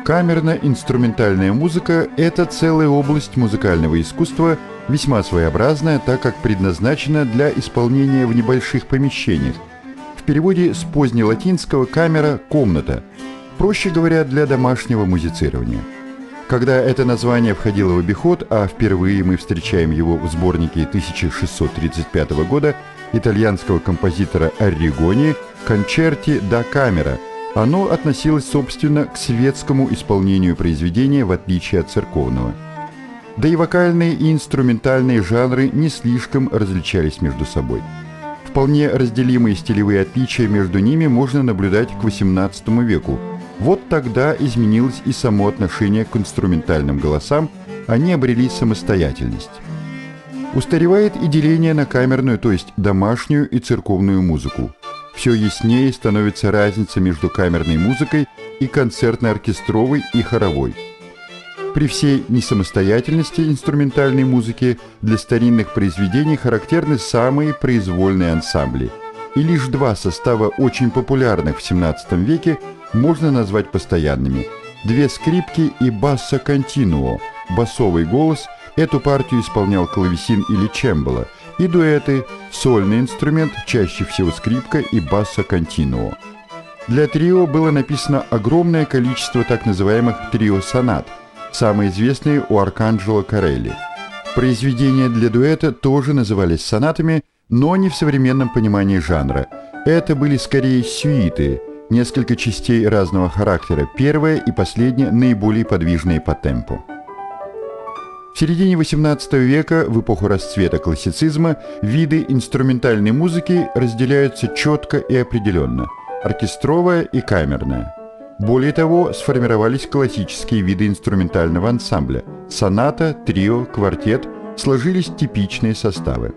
Камерно-инструментальная музыка – это целая область музыкального искусства, весьма своеобразная, так как предназначена для исполнения в небольших помещениях. В переводе с позднелатинского «камера» – «комната», проще говоря, для домашнего музицирования. Когда это название входило в обиход, а впервые мы встречаем его в сборнике 1635 года итальянского композитора Арригони «Кончерти да камера», оно относилось, собственно, к светскому исполнению произведения, в отличие от церковного. Да и вокальные и инструментальные жанры не слишком различались между собой. Вполне разделимые стилевые отличия между ними можно наблюдать к XVIII веку. Вот тогда изменилось и само отношение к инструментальным голосам, они обрели самостоятельность. Устаревает и деление на камерную, то есть домашнюю и церковную музыку. Все яснее становится разница между камерной музыкой и концертно-оркестровой и хоровой. При всей несамостоятельности инструментальной музыки для старинных произведений характерны самые произвольные ансамбли. И лишь два состава, очень популярных в XVII веке, можно назвать постоянными. Две скрипки и басса континуо, басовый голос, эту партию исполнял клавесин или чембало, и дуэты, сольный инструмент, чаще всего скрипка и басса континуо. Для трио было написано огромное количество так называемых трио-сонат, самые известные у Арканджело Корелли. Произведения для дуэта тоже назывались сонатами, но не в современном понимании жанра. Это были скорее сюиты, несколько частей разного характера, первая и последняя наиболее подвижные по темпу. В середине XVIII века, в эпоху расцвета классицизма, виды инструментальной музыки разделяются четко и определенно – оркестровая и камерная. Более того, сформировались классические виды инструментального ансамбля – соната, трио, квартет, сложились типичные составы.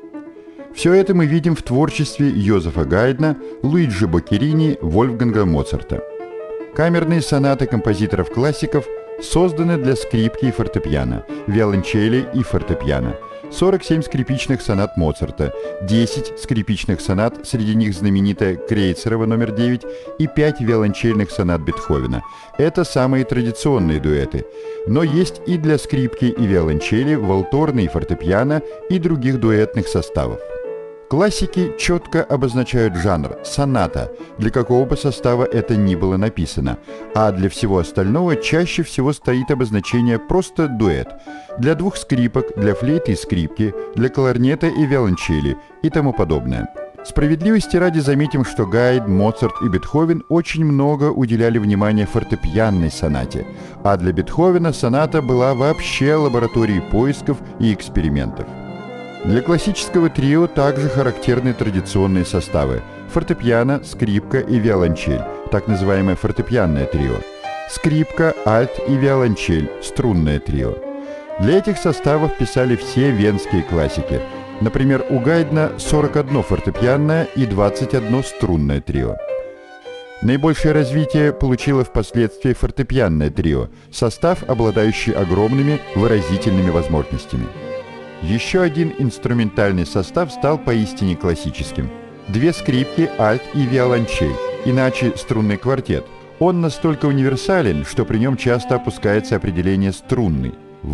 Все это мы видим в творчестве Йозефа Гайдна, Луиджи Боккерини, Вольфганга Моцарта. Камерные сонаты композиторов-классиков созданы для скрипки и фортепиано, виолончели и фортепиано, 47 скрипичных сонат Моцарта, 10 скрипичных сонат, среди них знаменитая Крейцерова номер 9, и 5 виолончельных сонат Бетховена. Это самые традиционные дуэты. Но есть и для скрипки и виолончели, валторны и фортепиано, и других дуэтных составов. Классики четко обозначают жанр – соната, для какого бы состава это ни было написано, а для всего остального чаще всего стоит обозначение просто дуэт, для двух скрипок, для флейты и скрипки, для кларнета и виолончели и тому подобное. Справедливости ради заметим, что Гайд, Моцарт и Бетховен очень много уделяли внимания фортепианной сонате, а для Бетховена соната была вообще лабораторией поисков и экспериментов. Для классического трио также характерны традиционные составы – фортепиано, скрипка и виолончель, так называемое фортепианное трио, скрипка, альт и виолончель, струнное трио. Для этих составов писали все венские классики. Например, у Гайдна 41 фортепианное и 21 струнное трио. Наибольшее развитие получило впоследствии фортепианное трио, состав, обладающий огромными выразительными возможностями. Еще один инструментальный состав стал поистине классическим. Две скрипки, альт и виолончель, иначе струнный квартет. Он настолько универсален, что при нем часто опускается определение «струнный».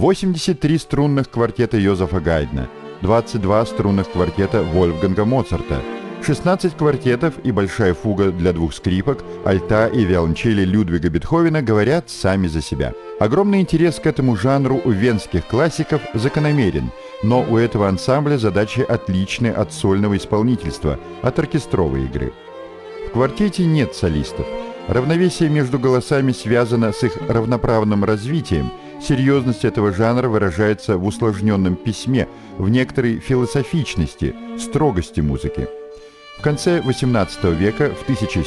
83 струнных квартета Йозефа Гайдна, 22 струнных квартета Вольфганга Моцарта, 16 квартетов и большая фуга для двух скрипок, альта и виолончели Людвига Бетховена говорят сами за себя. Огромный интерес к этому жанру у венских классиков закономерен, но у этого ансамбля задачи отличны от сольного исполнительства, от оркестровой игры. В квартете нет солистов. Равновесие между голосами связано с их равноправным развитием. Серьезность этого жанра выражается в усложненном письме, в некоторой философичности, строгости музыки. В конце XVIII века, в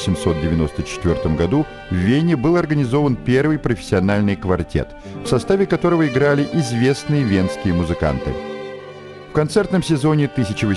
1794 году, в Вене был организован первый профессиональный квартет, в составе которого играли известные венские музыканты. В концертном сезоне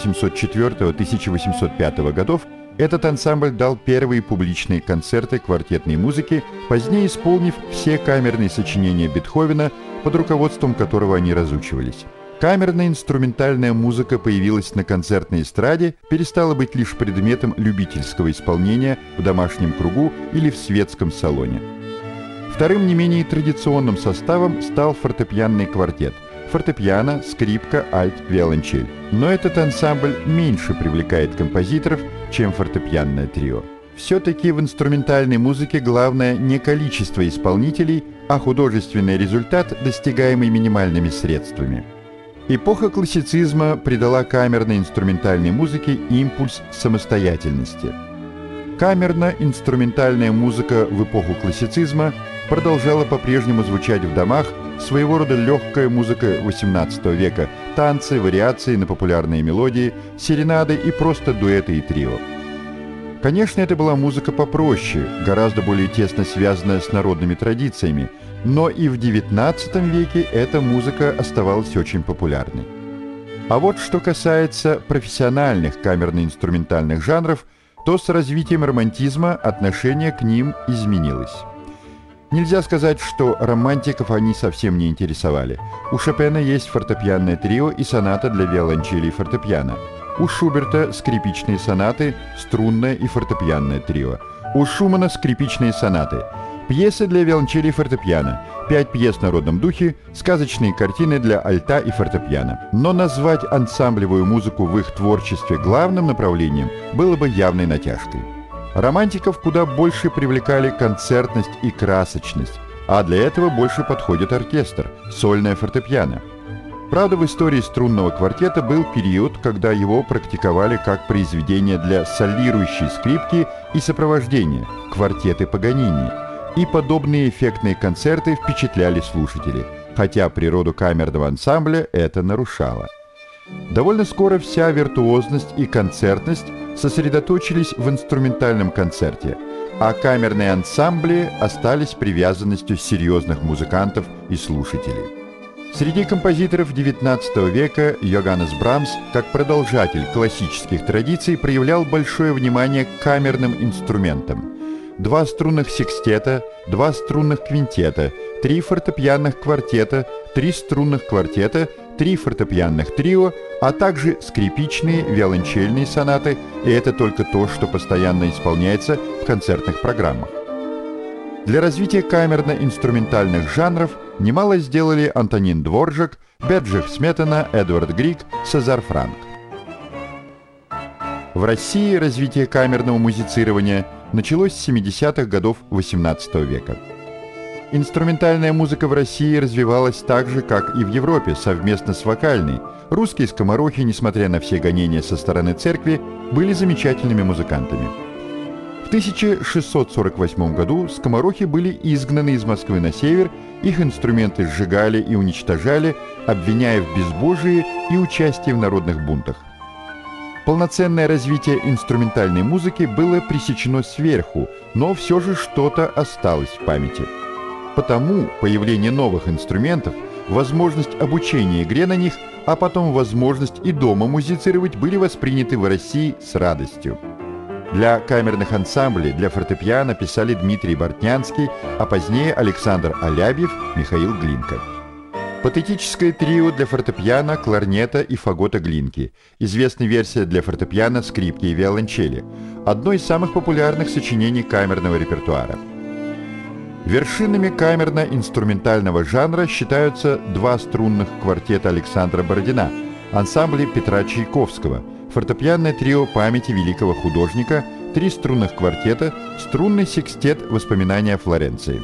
1804-1805 годов этот ансамбль дал первые публичные концерты квартетной музыки, позднее исполнив все камерные сочинения Бетховена, под руководством которого они разучивались. Камерная инструментальная музыка появилась на концертной эстраде, перестала быть лишь предметом любительского исполнения в домашнем кругу или в светском салоне. В Вторым не менее традиционным составом стал фортепианный квартет. Фортепиано, скрипка, альт, виолончель. Но этот ансамбль меньше привлекает композиторов, чем фортепианное трио. Все-таки в инструментальной музыке главное не количество исполнителей, а художественный результат, достигаемый минимальными средствами. Эпоха классицизма придала камерной инструментальной музыке импульс самостоятельности. Камерно-инструментальная музыка в эпоху классицизма продолжала по-прежнему звучать в домах, своего рода легкая музыка XVIII века, танцы, вариации на популярные мелодии, серенады и просто дуэты и трио. Конечно, это была музыка попроще, гораздо более тесно связанная с народными традициями, но и в XIX веке эта музыка оставалась очень популярной. А вот что касается профессиональных камерно-инструментальных жанров, то с развитием романтизма отношение к ним изменилось. Нельзя сказать, что романтиков они совсем не интересовали. У Шопена есть фортепианное трио и соната для виолончели и фортепиано. У Шуберта скрипичные сонаты, струнное и фортепианное трио. У Шумана скрипичные сонаты. Пьесы для виолончели и фортепиано. 5 пьес в народном духе, сказочные картины для альта и фортепиано. Но назвать ансамблевую музыку в их творчестве главным направлением было бы явной натяжкой. Романтиков куда больше привлекали концертность и красочность, а для этого больше подходит оркестр, сольное фортепиано. Правда, в истории струнного квартета был период, когда его практиковали как произведение для солирующей скрипки и сопровождения, квартеты Паганини, и подобные эффектные концерты впечатляли слушателей, хотя природу камерного ансамбля это нарушало. Довольно скоро вся виртуозность и концертность сосредоточились в инструментальном концерте, а камерные ансамбли остались привязанностью серьезных музыкантов и слушателей. Среди композиторов XIX века Йоганнес Брамс, как продолжатель классических традиций, проявлял большое внимание к камерным инструментам. 2 струнных секстета, 2 струнных квинтета, 3 фортепианных квартета, 3 струнных квартета, 3 фортепианных трио, а также скрипичные, виолончельные сонаты, и это только то, что постоянно исполняется в концертных программах. Для развития камерно-инструментальных жанров немало сделали Антонин Дворжак, Беджих Сметана, Эдвард Григ, Сезар Франк. В России развитие камерного музицирования началось с 70-х годов XVIII века. Инструментальная музыка в России развивалась так же, как и в Европе, совместно с вокальной. Русские скоморохи, несмотря на все гонения со стороны церкви, были замечательными музыкантами. В 1648 году скоморохи были изгнаны из Москвы на север, их инструменты сжигали и уничтожали, обвиняя в безбожии и участии в народных бунтах. Полноценное развитие инструментальной музыки было пресечено сверху, но все же что-то осталось в памяти. Потому появление новых инструментов, возможность обучения игре на них, а потом возможность и дома музицировать были восприняты в России с радостью. Для камерных ансамблей, для фортепиано писали Дмитрий Бортнянский, а позднее Александр Алябьев, Михаил Глинка. Патетическое трио для фортепиано, кларнета и фагота Глинки. Известна версия для фортепиано, скрипки и виолончели. Одно из самых популярных сочинений камерного репертуара. Вершинами камерно-инструментального жанра считаются 2 струнных квартета Александра Бородина, ансамбли Петра Чайковского, фортепианное трио памяти великого художника, 3 струнных квартета, струнный секстет «Воспоминания о Флоренции».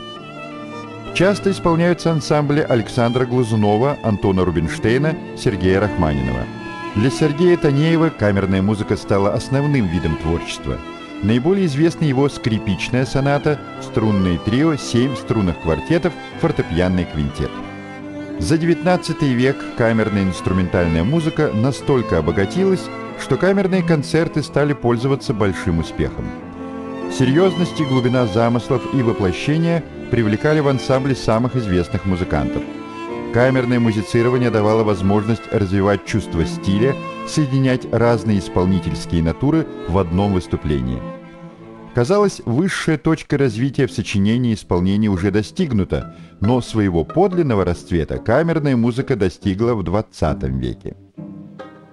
Часто исполняются ансамбли Александра Глазунова, Антона Рубинштейна, Сергея Рахманинова. Для Сергея Танеева камерная музыка стала основным видом творчества. Наиболее известна его скрипичная соната, струнное трио, 7 струнных квартетов, фортепианный квинтет. За XIX век камерная инструментальная музыка настолько обогатилась, что камерные концерты стали пользоваться большим успехом. Серьезность и глубина замыслов и воплощения привлекали в ансамбле самых известных музыкантов. Камерное музицирование давало возможность развивать чувство стиля, соединять разные исполнительские натуры в одном выступлении. Казалось, высшая точка развития в сочинении и исполнении уже достигнута, но своего подлинного расцвета камерная музыка достигла в XX веке.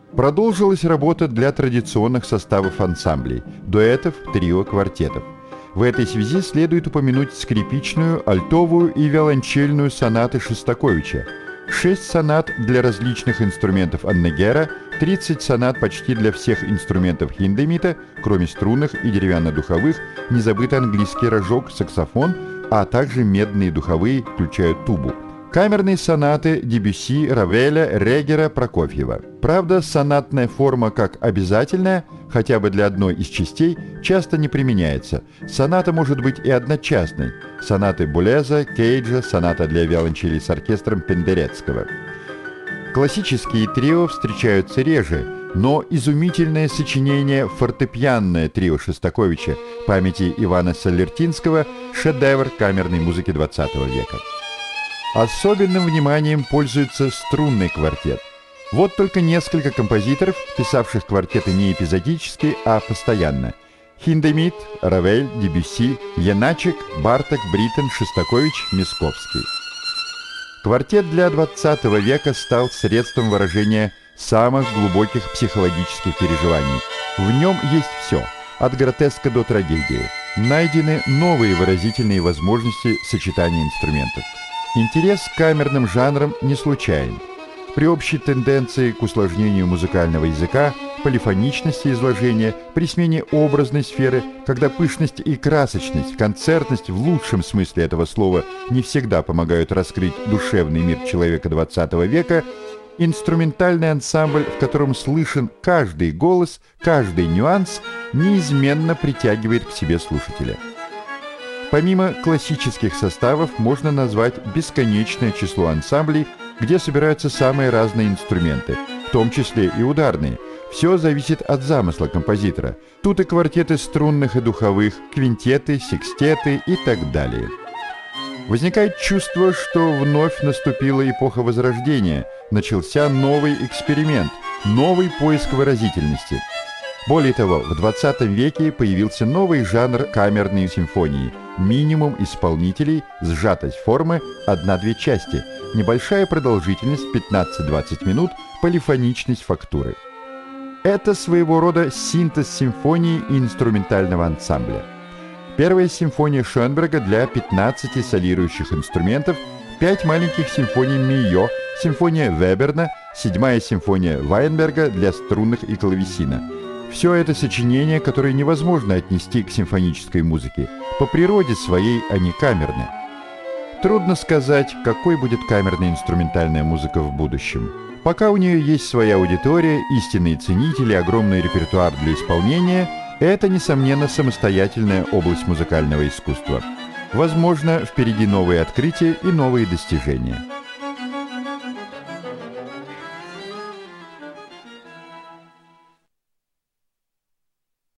Продолжилась работа для традиционных составов ансамблей – дуэтов, трио, квартетов. В этой связи следует упомянуть скрипичную, альтовую и виолончельную сонаты Шостаковича, 6 сонат для различных инструментов Аннегера, 30 сонат почти для всех инструментов Хиндемита, кроме струнных и деревянно-духовых, не забыт английский рожок, саксофон, а также медные духовые, включая тубу. Камерные сонаты Дебюсси, Равеля, Регера, Прокофьева. Правда, сонатная форма как обязательная, хотя бы для одной из частей, часто не применяется. Соната может быть и одночастной. Сонаты Булеза, Кейджа, соната для виолончели с оркестром Пендерецкого. Классические трио встречаются реже, но изумительное сочинение «Фортепианное трио» Шостаковича памяти Ивана Соллертинского – шедевр камерной музыки XX века. Особенным вниманием пользуется струнный квартет. Вот только несколько композиторов, писавших квартеты не эпизодически, а постоянно. Хиндемит, Равель, Дебюсси, Яначек, Барток, Бриттен, Шостакович, Мясковский. Квартет для XX века стал средством выражения самых глубоких психологических переживаний. В нем есть все, от гротеска до трагедии. Найдены новые выразительные возможности сочетания инструментов. Интерес к камерным жанрам не случайен. При общей тенденции к усложнению музыкального языка, полифоничности изложения, при смене образной сферы, когда пышность и красочность, концертность в лучшем смысле этого слова не всегда помогают раскрыть душевный мир человека XX века, инструментальный ансамбль, в котором слышен каждый голос, каждый нюанс, неизменно притягивает к себе слушателя. Помимо классических составов можно назвать бесконечное число ансамблей, где собираются самые разные инструменты, в том числе и ударные. Все зависит от замысла композитора. Тут и квартеты струнных и духовых, квинтеты, секстеты и так далее. Возникает чувство, что вновь наступила эпоха Возрождения, начался новый эксперимент, новый поиск выразительности. Более того, в 20 веке появился новый жанр камерной симфонии. Минимум исполнителей, сжатость формы, 1-2 части, небольшая продолжительность 15-20 минут, полифоничность фактуры. Это своего рода синтез симфонии и инструментального ансамбля. Первая симфония Шönberga для 15 солирующих инструментов, 5 маленьких симфоний Мийо, симфония Веберна, 7-я симфония Вайнберга для струнных и клавесина. Все это сочинения, которые невозможно отнести к симфонической музыке. По природе своей они камерны. Трудно сказать, какой будет камерная инструментальная музыка в будущем. Пока у нее есть своя аудитория, истинные ценители, огромный репертуар для исполнения, это, несомненно, самостоятельная область музыкального искусства. Возможно, впереди новые открытия и новые достижения.